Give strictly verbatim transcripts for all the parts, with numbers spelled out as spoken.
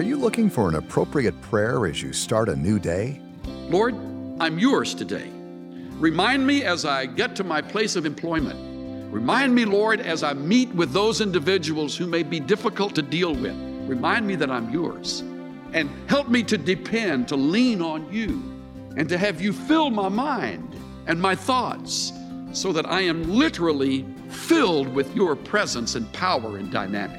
Are you looking for an appropriate prayer as you start a new day? Lord, I'm yours today. Remind me as I get to my place of employment. Remind me, Lord, as I meet with those individuals who may be difficult to deal with. Remind me that I'm yours. And help me to depend, to lean on you, and to have you fill my mind and my thoughts so that I am literally filled with your presence and power and dynamic.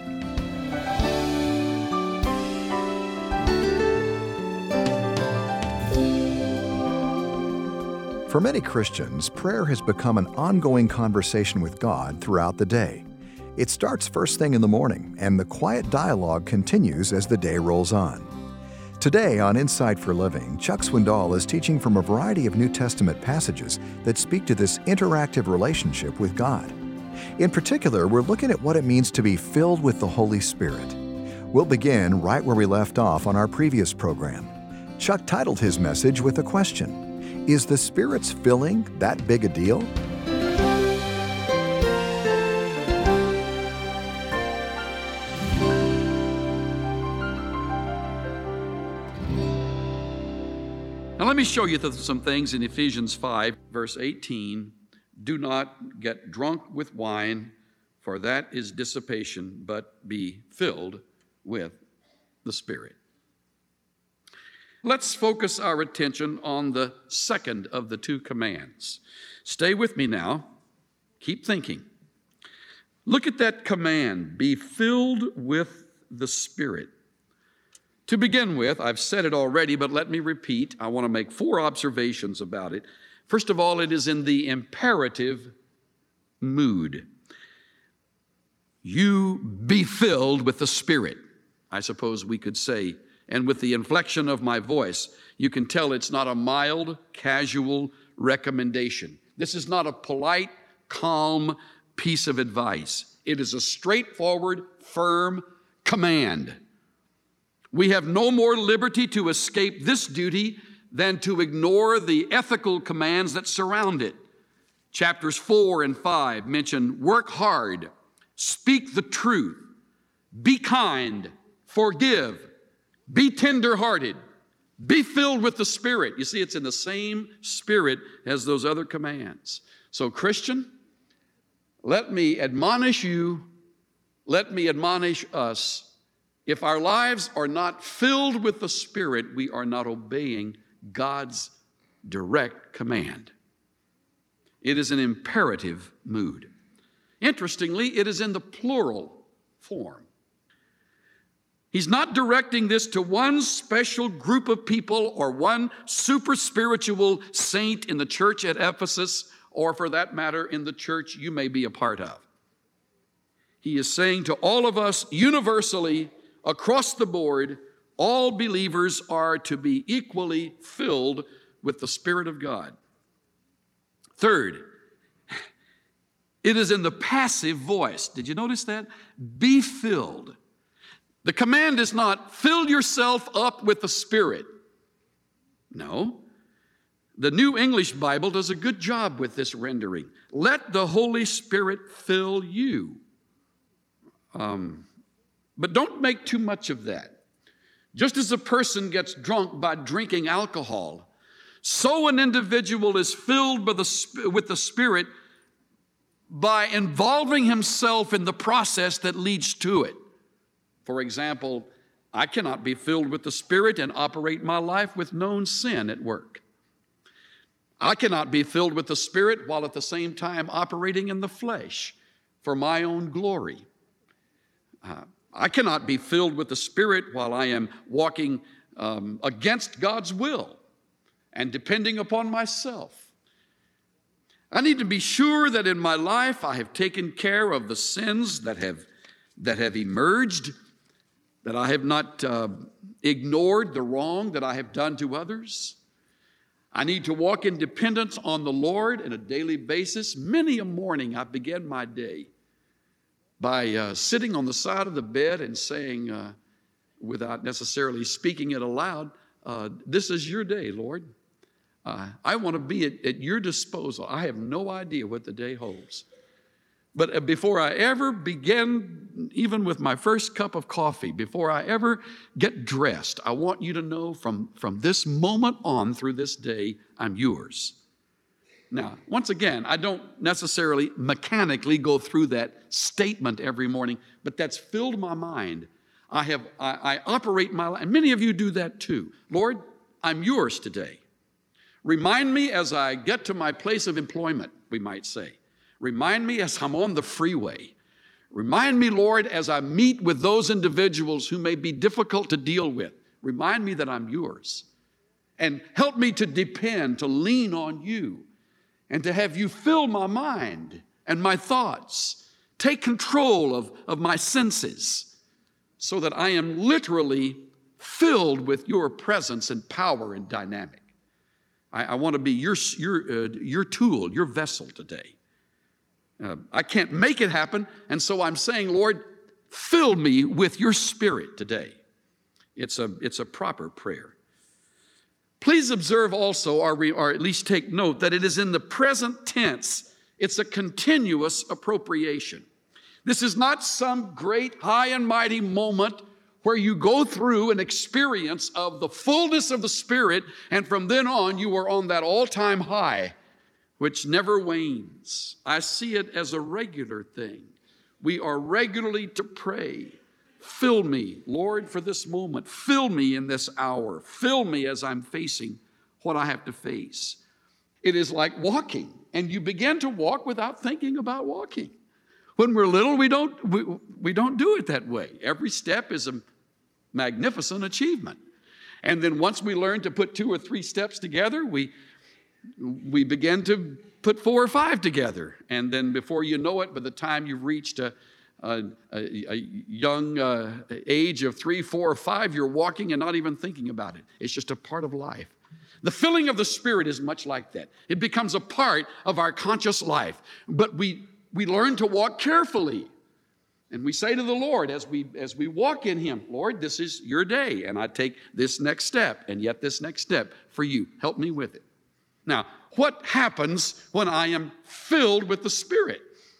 For many Christians, prayer has become an ongoing conversation with God throughout the day. It starts first thing in the morning, and the quiet dialogue continues as the day rolls on. Today on Insight for Living, Chuck Swindoll is teaching from a variety of New Testament passages that speak to this interactive relationship with God. In particular, we're looking at what it means to be filled with the Holy Spirit. We'll begin right where we left off on our previous program. Chuck titled his message with a question: is the Spirit's filling that big a deal? Now let me show you th- some things in Ephesians five, verse eighteen. Do not get drunk with wine, for that is dissipation, but be filled with the Spirit. Let's focus our attention on the second of the two commands. Stay with me now. Keep thinking. Look at that command, be filled with the Spirit. To begin with, I've said it already, but let me repeat. I want to make four observations about it. First of all, it is in the imperative mood. You be filled with the Spirit, I suppose we could say. And with the inflection of my voice, you can tell it's not a mild, casual recommendation. This is not a polite, calm piece of advice. It is a straightforward, firm command. We have no more liberty to escape this duty than to ignore the ethical commands that surround it. Chapters four and five mention work hard, speak the truth, be kind, forgive, be tender-hearted, be filled with the Spirit. You see, it's in the same spirit as those other commands. So, Christian, let me admonish you, let me admonish us. If our lives are not filled with the Spirit, we are not obeying God's direct command. It is an imperative mood. Interestingly, it is in the plural form. He's not directing this to one special group of people or one super spiritual saint in the church at Ephesus, or for that matter, in the church you may be a part of. He is saying to all of us universally, across the board, all believers are to be equally filled with the Spirit of God. Third, it is in the passive voice. Did you notice that? Be filled. The command is not fill yourself up with the Spirit. No. The New English Bible does a good job with this rendering. Let the Holy Spirit fill you. Um, but don't make too much of that. Just as a person gets drunk by drinking alcohol, so an individual is filled by the, with the Spirit by involving himself in the process that leads to it. For example, I cannot be filled with the Spirit and operate my life with known sin at work. I cannot be filled with the Spirit while at the same time operating in the flesh for my own glory. Uh, I cannot be filled with the Spirit while I am walking um, against God's will and depending upon myself. I need to be sure that in my life I have taken care of the sins that have, that have emerged, that I have not uh, ignored the wrong that I have done to others. I need to walk in dependence on the Lord on a daily basis. Many a morning I begin my day by uh, sitting on the side of the bed and saying, uh, without necessarily speaking it aloud, uh, this is your day, Lord. Uh, I want to be at, at your disposal. I have no idea what the day holds. But uh, before I ever begin, even with my first cup of coffee, before I ever get dressed, I want you to know from, from this moment on through this day, I'm yours. Now, once again, I don't necessarily mechanically go through that statement every morning, but that's filled my mind. I have I, I operate my life, and many of you do that too. Lord, I'm yours today. Remind me as I get to my place of employment, we might say. Remind me as I'm on the freeway. Remind me, Lord, as I meet with those individuals who may be difficult to deal with. Remind me that I'm yours. And help me to depend, to lean on you, and to have you fill my mind and my thoughts. Take control of, of my senses so that I am literally filled with your presence and power and dynamic. I, I want to be your, your, uh, your tool, your vessel today. Uh, I can't make it happen, and so I'm saying, Lord, fill me with your Spirit today. It's a, it's a proper prayer. Please observe also, or, re, or at least take note, that it is in the present tense. It's a continuous appropriation. This is not some great high and mighty moment where you go through an experience of the fullness of the Spirit, and from then on you are on that all-time high, which never wanes. I see it as a regular thing. We are regularly to pray. Fill me, Lord, for this moment. Fill me in this hour. Fill me as I'm facing what I have to face. It is like walking, and you begin to walk without thinking about walking. When we're little, we don't, we, we don't do it that way. Every step is a magnificent achievement. And then once we learn to put two or three steps together, we, we begin to put four or five together. And then before you know it, by the time you've reached a A, a, a young uh, age of three, four, or five, you're walking and not even thinking about it. It's just a part of life. The filling of the Spirit is much like that. It becomes a part of our conscious life. But we, we learn to walk carefully. And we say to the Lord as we, as we walk in Him, Lord, this is your day, and I take this next step, and yet this next step for you. Help me with it. Now, what happens when I am filled with the Spirit?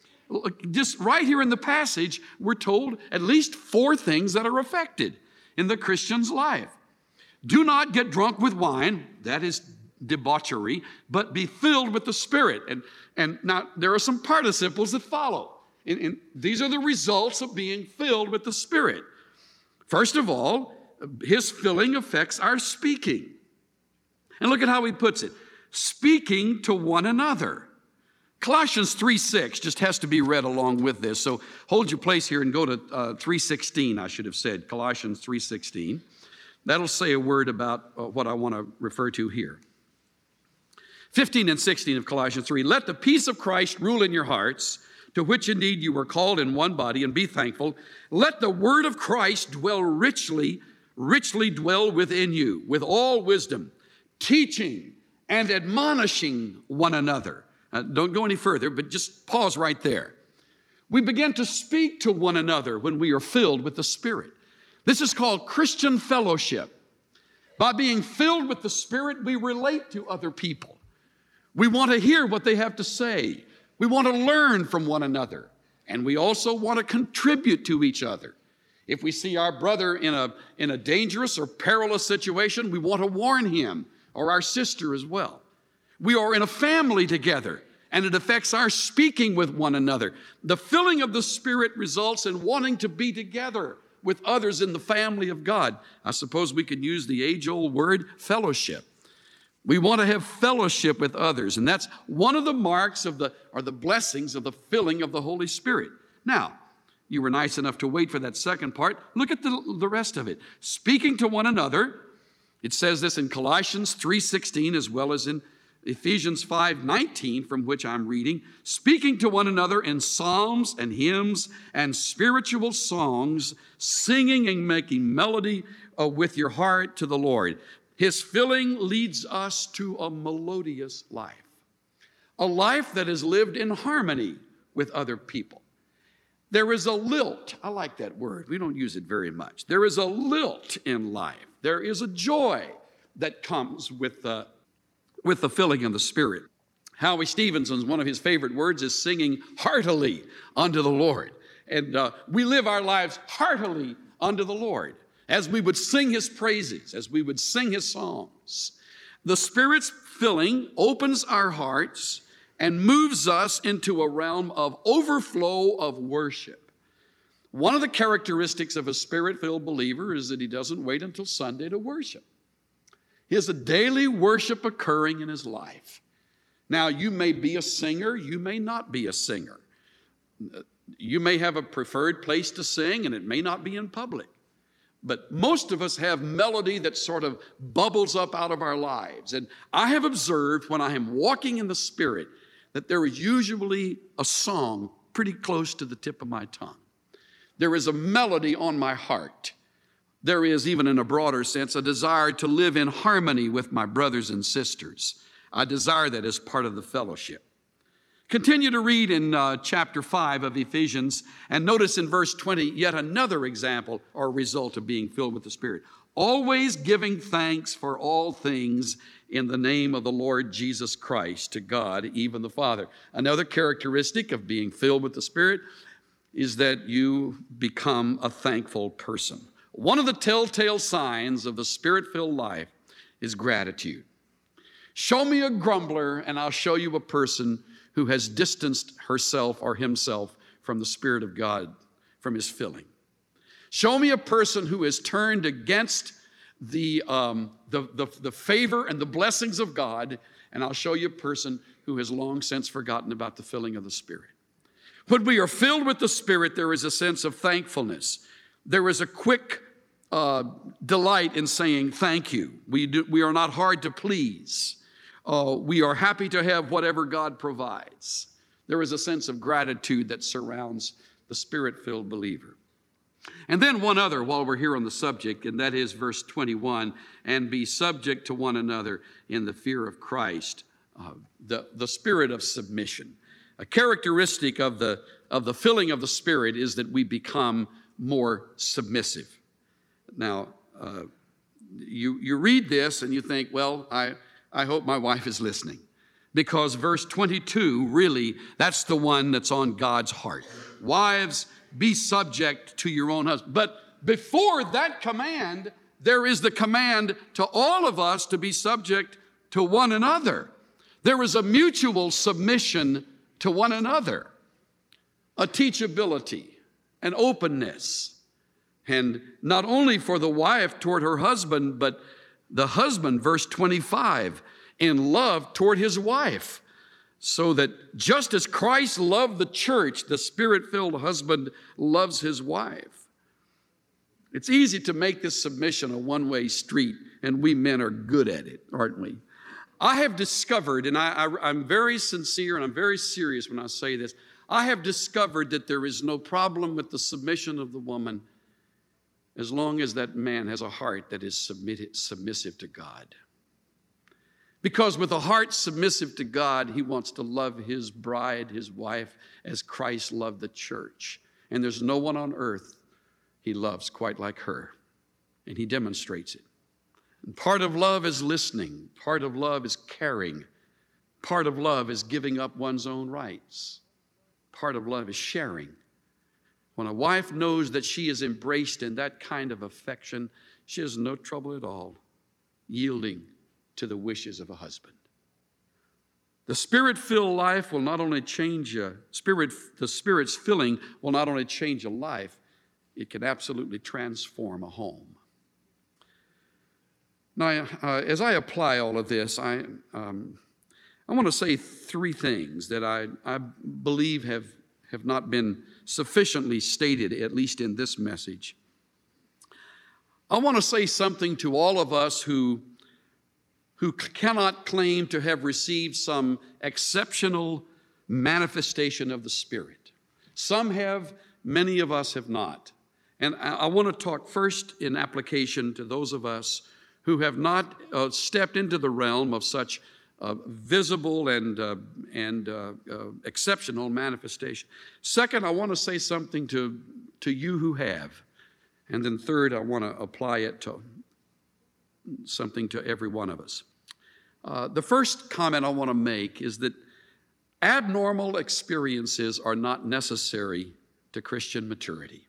Just right here in the passage, we're told at least four things that are affected in the Christian's life. Do not get drunk with wine, that is debauchery, but be filled with the Spirit. And, and now there are some participles that follow. And, and these are the results of being filled with the Spirit. First of all, His filling affects our speaking. And look at how he puts it. Speaking to one another. Colossians three six just has to be read along with this. So hold your place here and go to uh, three sixteen, I should have said. Colossians three sixteen. That'll say a word about uh, what I want to refer to here. fifteen and sixteen of Colossians three. Let the peace of Christ rule in your hearts, to which indeed you were called in one body, and be thankful. Let the word of Christ dwell richly, richly dwell within you, with all wisdom, teaching and admonishing one another. Uh, don't go any further, but just pause right there. We begin to speak to one another when we are filled with the Spirit. This is called Christian fellowship. By being filled with the Spirit, we relate to other people. We want to hear what they have to say. We want to learn from one another. And we also want to contribute to each other. If we see our brother in a, in a dangerous or perilous situation, we want to warn him, or our sister as well. We are in a family together, and it affects our speaking with one another. The filling of the Spirit results in wanting to be together with others in the family of God. I suppose we could use the age-old word, fellowship. We want to have fellowship with others, and that's one of the marks of the, or the blessings of the filling of the Holy Spirit. Now, you were nice enough to wait for that second part. Look at the, the rest of it. Speaking to one another, it says this in Colossians three sixteen as well as in Ephesians five nineteen, from which I'm reading, speaking to one another in psalms and hymns and spiritual songs, singing and making melody uh, with your heart to the Lord. His filling leads us to a melodious life, a life that is lived in harmony with other people. There is a lilt. I like that word. We don't use it very much. There is a lilt in life. There is a joy that comes with the with the filling of the Spirit. Howie Stevenson's, one of his favorite words is singing heartily unto the Lord. And uh, we live our lives heartily unto the Lord as we would sing his praises, as we would sing his songs. The Spirit's filling opens our hearts and moves us into a realm of overflow of worship. One of the characteristics of a Spirit-filled believer is that he doesn't wait until Sunday to worship. He has a daily worship occurring in his life. Now, you may be a singer, you may not be a singer. You may have a preferred place to sing, and it may not be in public. But most of us have melody that sort of bubbles up out of our lives. And I have observed when I am walking in the Spirit that there is usually a song pretty close to the tip of my tongue. There is a melody on my heart. There is, even in a broader sense, a desire to live in harmony with my brothers and sisters. I desire that as part of the fellowship. Continue to read in uh, chapter five of Ephesians, and notice in verse twenty, yet another example or result of being filled with the Spirit. Always giving thanks for all things in the name of the Lord Jesus Christ to God, even the Father. Another characteristic of being filled with the Spirit is that you become a thankful person. One of the telltale signs of the Spirit-filled life is gratitude. Show me a grumbler, and I'll show you a person who has distanced herself or himself from the Spirit of God, from his filling. Show me a person who has turned against the, um, the, the, the favor and the blessings of God, and I'll show you a person who has long since forgotten about the filling of the Spirit. When we are filled with the Spirit, there is a sense of thankfulness. There is a quick uh, delight in saying thank you. We, do, we are not hard to please. Uh, we are happy to have whatever God provides. There is a sense of gratitude that surrounds the Spirit-filled believer. And then one other while we're here on the subject, and that is verse twenty-one, and be subject to one another in the fear of Christ, uh, the, the spirit of submission. A characteristic of the, of the filling of the Spirit is that we become more submissive. Now, uh, you, you read this and you think, well, I... I hope my wife is listening, because verse twenty-two, really, that's the one that's on God's heart. Wives, be subject to your own husband. But before that command, there is the command to all of us to be subject to one another. There is a mutual submission to one another, a teachability, an openness, and not only for the wife toward her husband, but the husband, verse twenty-five, in love toward his wife, so that just as Christ loved the church, the Spirit-filled husband loves his wife. It's easy to make this submission a one-way street, and we men are good at it, aren't we? I have discovered, and I, I, I'm very sincere and I'm very serious when I say this, I have discovered that there is no problem with the submission of the woman as long as that man has a heart that is submitted, submissive to God. Because with a heart submissive to God, he wants to love his bride, his wife, as Christ loved the church. And there's no one on earth he loves quite like her. And he demonstrates it. And part of love is listening. Part of love is caring. Part of love is giving up one's own rights. Part of love is sharing. When a wife knows that she is embraced in that kind of affection, she has no trouble at all yielding to the wishes of a husband. The Spirit-filled life will not only change a spirit, the Spirit's filling will not only change a life, it can absolutely transform a home. Now, uh, as I apply all of this, I um, I want to say three things that I, I believe have, have not been sufficiently stated, at least in this message. I want to say something to all of us who, who cannot claim to have received some exceptional manifestation of the Spirit. Some have, many of us have not. And I, I want to talk first in application to those of us who have not uh, stepped into the realm of such uh, visible and, uh, and uh, uh, exceptional manifestation. Second, I want to say something to, to you who have. And then third, I want to apply it to something to every one of us. Uh, the first comment I want to make is that Abnormal experiences are not necessary to Christian maturity.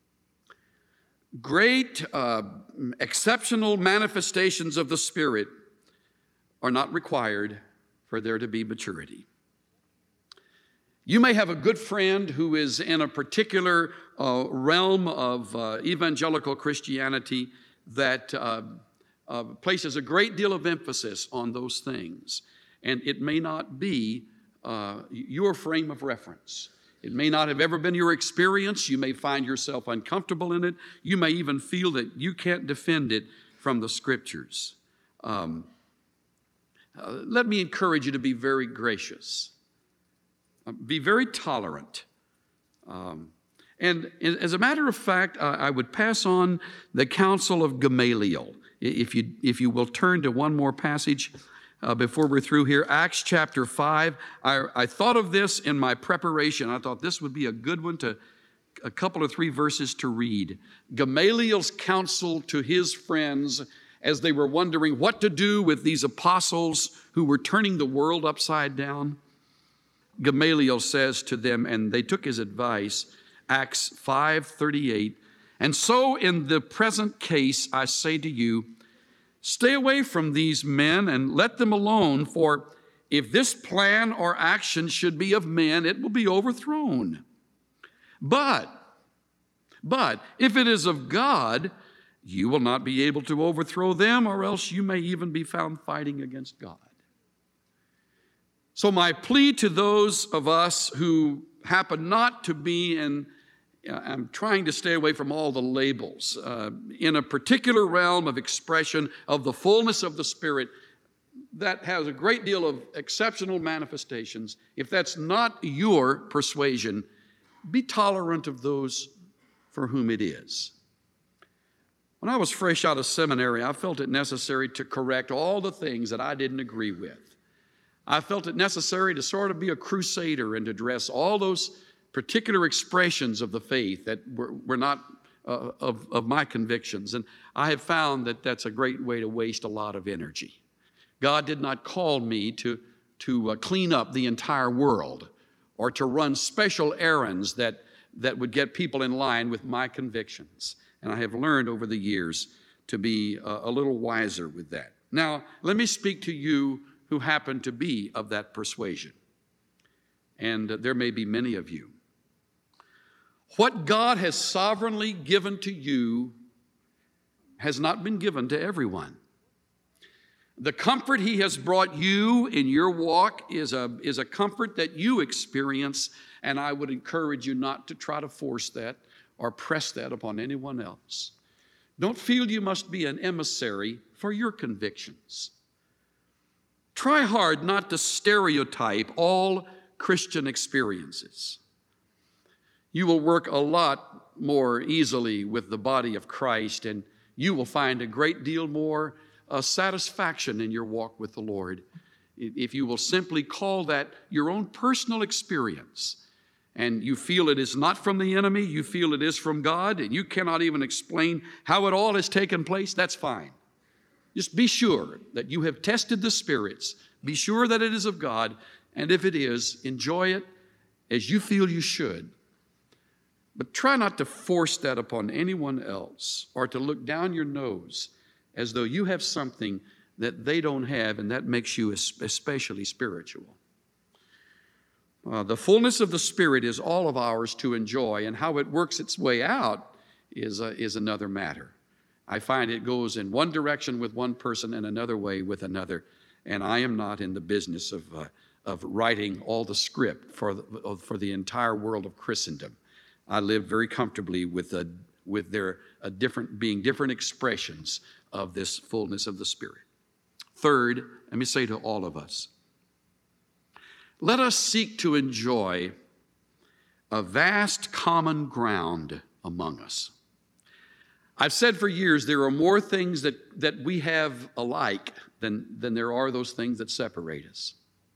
Great, uh, exceptional manifestations of the Spirit are not required for there to be maturity. You may have a good friend who is in a particular uh, realm of uh, evangelical Christianity that uh, uh, places a great deal of emphasis on those things, and it may not be uh, your frame of reference. It may not have ever been your experience. You may find yourself uncomfortable in it. You may even feel that you can't defend it from the Scriptures. Um, uh, let me encourage you to be very gracious. Uh, be very tolerant. Um, and as a matter of fact, uh, I would pass on the counsel of Gamaliel. If you, if you will turn to one more passage Uh, before we're through here, Acts chapter five. I, I thought of this in my preparation. I thought this would be a good one to, a couple or three verses to read. Gamaliel's counsel to his friends as they were wondering what to do with these apostles who were turning the world upside down. Gamaliel says to them, and they took his advice, Acts five thirty-eight, "And so in the present case I say to you, stay away from these men and let them alone, for if this plan or action should be of men, it will be overthrown. But, but if it is of God, you will not be able to overthrow them, or else you may even be found fighting against God." So my plea to those of us who happen not to be in I'm trying to stay away from all the labels. Uh, in a particular realm of expression of the fullness of the Spirit that has a great deal of exceptional manifestations, if that's not your persuasion, be tolerant of those for whom it is. When I was fresh out of seminary, I felt it necessary to correct all the things that I didn't agree with. I felt it necessary to sort of be a crusader and to address all those particular expressions of the faith that were, were not uh, of, of my convictions. And I have found that that's a great way to waste a lot of energy. God did not call me to, to uh, clean up the entire world or to run special errands that, that would get people in line with my convictions. And I have learned over the years to be uh, a little wiser with that. Now, let me speak to you who happen to be of that persuasion. And uh, there may be many of you. What God has sovereignly given to you has not been given to everyone. The comfort He has brought you in your walk is a, is a comfort that you experience, and I would encourage you not to try to force that or press that upon anyone else. Don't feel you must be an emissary for your convictions. Try hard not to stereotype all Christian experiences. You will work a lot more easily with the body of Christ, and you will find a great deal more uh, satisfaction in your walk with the Lord if you will simply call that your own personal experience. And you feel it is not from the enemy, you feel it is from God, and you cannot even explain how it all has taken place, that's fine. Just be sure that you have tested the spirits. Be sure that it is of God, and if it is, enjoy it as you feel you should. But try not to force that upon anyone else or to look down your nose as though you have something that they don't have, and that makes you especially spiritual. Uh, the fullness of the Spirit is all of ours to enjoy, and how it works its way out is, uh, is another matter. I find it goes in one direction with one person and another way with another, and I am not in the business of, uh, of writing all the script for the, for the entire world of Christendom. I live very comfortably with, a, with their a different, being different expressions of this fullness of the Spirit. Third, let me say to all of us, let us seek to enjoy a vast common ground among us. I've said for years there are more things that, that we have alike than, than there are those things that separate us.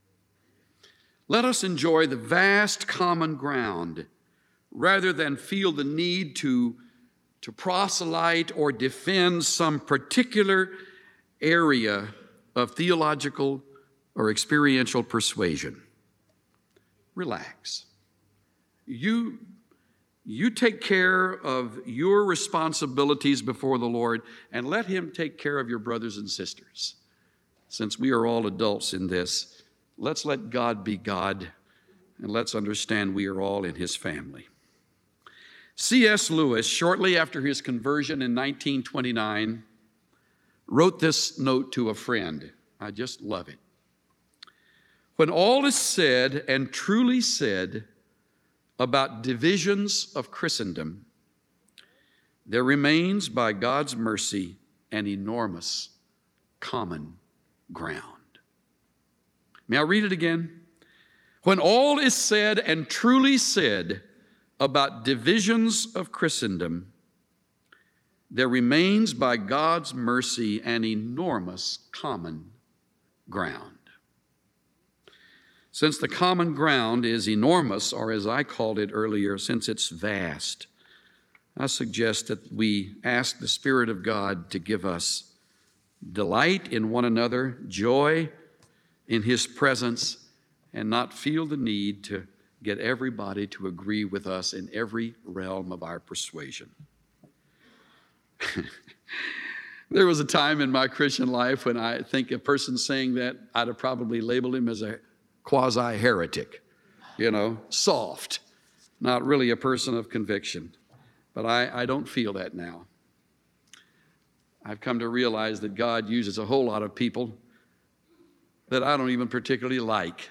Let us enjoy the vast common ground rather than feel the need to, to proselyte or defend some particular area of theological or experiential persuasion. relax. You, you take care of your responsibilities before the Lord and let Him take care of your brothers and sisters. Since we are all adults in this, let's let God be God and let's understand we are all in His family. C S Lewis, shortly after his conversion in nineteen twenty-nine, wrote this note to a friend. I just love it. When all is said and truly said about divisions of Christendom, there remains by God's mercy an enormous common ground. May I read it again? When all is said and truly said about divisions of Christendom, there remains by God's mercy an enormous common ground. Since the common ground is enormous, or as I called it earlier, since it's vast, I suggest that we ask the Spirit of God to give us delight in one another, joy in His presence, and not feel the need to get everybody to agree with us in every realm of our persuasion. There was a time in my Christian life when I think a person saying that, I'd have probably labeled him as a quasi-heretic, you know, soft, not really a person of conviction. But I, I don't feel that now. I've come to realize that God uses a whole lot of people that I don't even particularly like.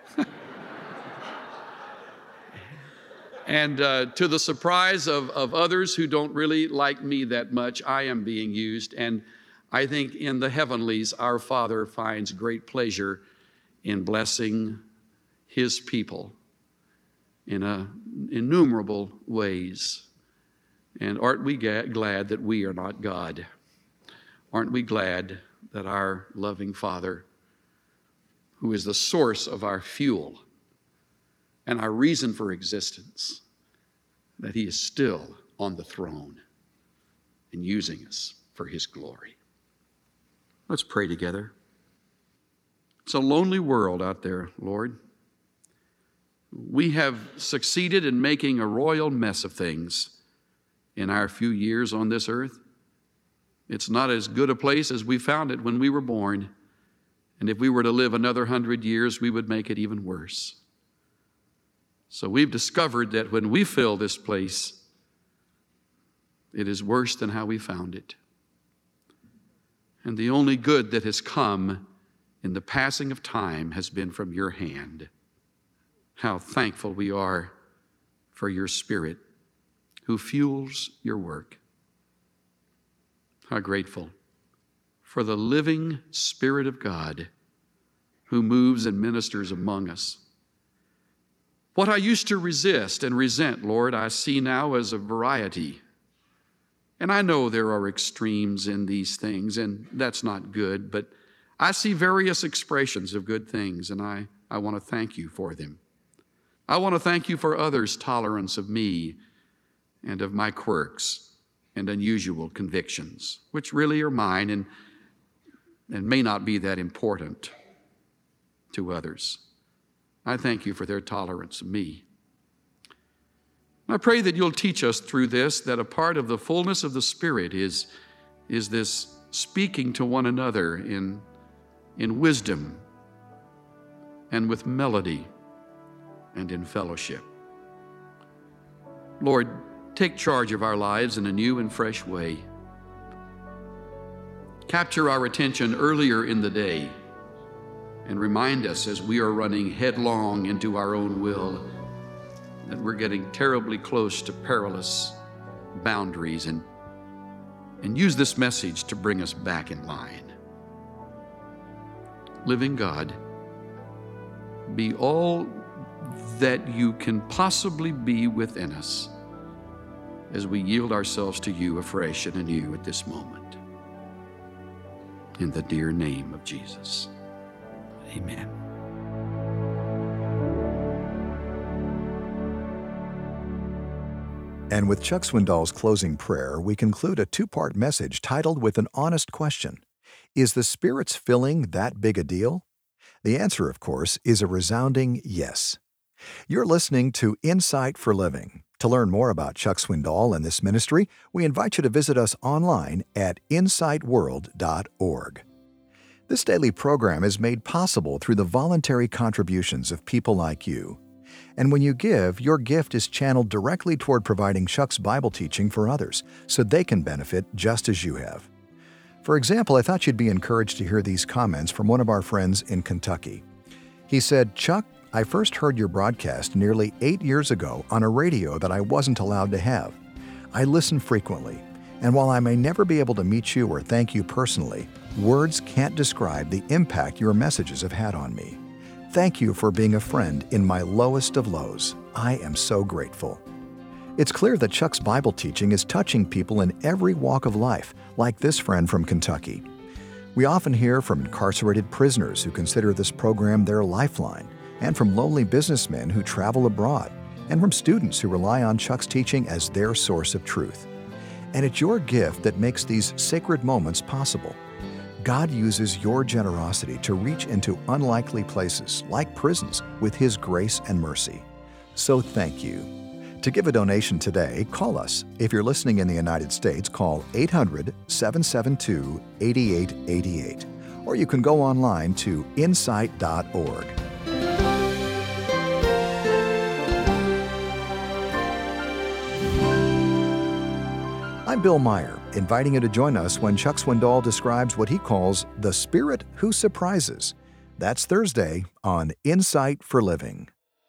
And uh, to the surprise of, of others who don't really like me that much, I am being used. And I think in the heavenlies, our Father finds great pleasure in blessing His people in a, innumerable ways. And aren't we ga- glad that we are not God? Aren't we glad that our loving Father, who is the source of our fuel and our reason for existence, that He is still on the throne and using us for His glory. Let's pray together. It's a lonely world out there, Lord. We have succeeded in making a royal mess of things in our few years on this earth. It's not as good a place as we found it when we were born. And if we were to live another hundred years, we would make it even worse. So we've discovered that when we fill this place, it is worse than how we found it. And the only good that has come in the passing of time has been from your hand. How thankful we are for your Spirit who fuels your work. How grateful for the living Spirit of God who moves and ministers among us. What I used to resist and resent, Lord, I see now as a variety. And I know there are extremes in these things, and that's not good, but I see various expressions of good things, and I, I want to thank you for them. I want to thank you for others' tolerance of me and of my quirks and unusual convictions, which really are mine and, and may not be that important to others. I thank you for their tolerance of me. I pray that you'll teach us through this that a part of the fullness of the Spirit is, is this speaking to one another in, in wisdom and with melody and in fellowship. Lord, take charge of our lives in a new and fresh way. Capture our attention earlier in the day and remind us as we are running headlong into our own will that we're getting terribly close to perilous boundaries, and, and use this message to bring us back in line. Living God, be all that you can possibly be within us as we yield ourselves to you afresh and anew at this moment. In the dear name of Jesus. Amen. And with Chuck Swindoll's closing prayer, we conclude a two-part message titled with an honest question. Is the Spirit's filling that big a deal? The answer, of course, is a resounding yes. You're listening to Insight for Living. To learn more about Chuck Swindoll and this ministry, we invite you to visit us online at insight world dot org. This daily program is made possible through the voluntary contributions of people like you. And when you give, your gift is channeled directly toward providing Chuck's Bible teaching for others, so they can benefit just as you have. For example, I thought you'd be encouraged to hear these comments from one of our friends in Kentucky. He said, "Chuck, I first heard your broadcast nearly eight years ago on a radio that I wasn't allowed to have. I listen frequently, and while I may never be able to meet you or thank you personally, words can't describe the impact your messages have had on me. Thank you for being a friend in my lowest of lows. I am so grateful." It's clear that Chuck's Bible teaching is touching people in every walk of life, like this friend from Kentucky. We often hear from incarcerated prisoners who consider this program their lifeline, and from lonely businessmen who travel abroad, and from students who rely on Chuck's teaching as their source of truth. And it's your gift that makes these sacred moments possible. God uses your generosity to reach into unlikely places, like prisons, with His grace and mercy. So thank you. To give a donation today, call us. If you're listening in the United States, call eight hundred, seven seven two, eight eight eight eight. Or you can go online to insight dot org. I'm Bill Meyer, inviting you to join us when Chuck Swindoll describes what he calls the Spirit who surprises. That's Thursday on Insight for Living.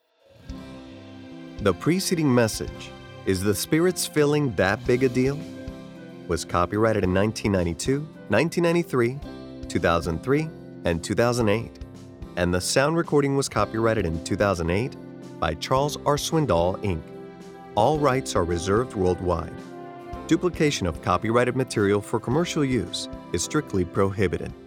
The preceding message, "Is the Spirit's Filling That Big a Deal?" was copyrighted in nineteen ninety-two, nineteen ninety-three, two thousand three, and two thousand eight, and the sound recording was copyrighted in two thousand eight by Charles R. Swindoll, Incorporated. All rights are reserved worldwide. Duplication of copyrighted material for commercial use is strictly prohibited.